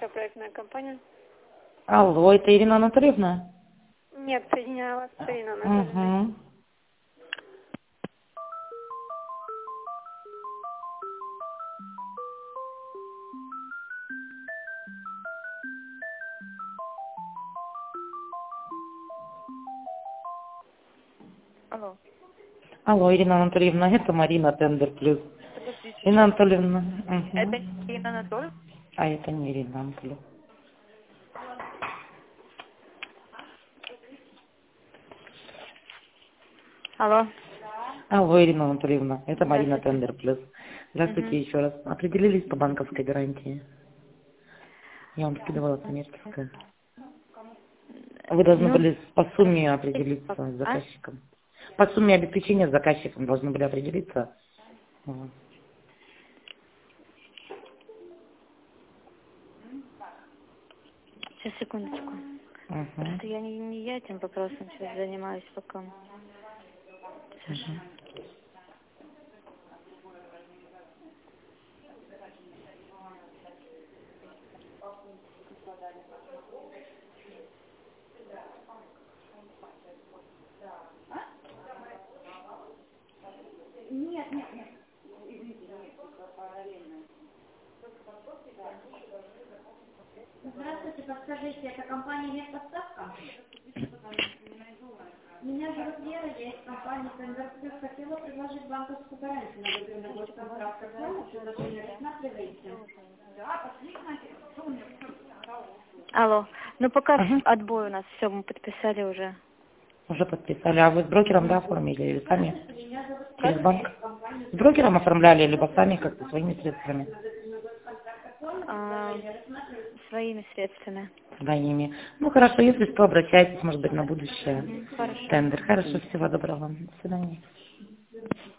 Русская проектная компания. Алло, это Ирина Анатольевна? Нет, соединяю вас с Ириной Анатольевной. Угу. Алло. Алло, Ирина Анатольевна, это Марина Тендер Плюс. Подождите. Ирина Анатольевна. Это Угу. Ирина Анатольевна? А это не Ирина Анатольевна. Алло. Алло, Ирина Анатольевна, это Марина Здравствуйте. Тендер Плюс. Здравствуйте еще раз. Определились по банковской гарантии? Я вам скидывала коммерческое. Вы должны Ну, были по сумме определиться с а? заказчиком. По сумме обеспечения с заказчиком должны были определиться. Вот. Сейчас, секундочку. Угу. Просто не я этим вопросом сейчас занимаюсь пока. Сейчас. Угу. Здравствуйте, подскажите, это компания «Медпоставка»? Меня зовут Вера, я из компании «Тендер Плюс». Хотела предложить банковскую гарантию на выбранный госконтракт. Какое предложение рассматриваете? Алло. Ну, пока Ага. отбой у нас. Все, мы подписали уже. Уже подписали. А вы с брокером, да, оформили или сами? Меня зовут Через Вера, я банк? из компании С брокером оформляли, либо сами как-то своими средствами? А, своими средствами. Своими. Ну хорошо, если что, обращайтесь, может быть, на будущее. Хорошо. Тендер. Хорошо, всего доброго вам. До свидания.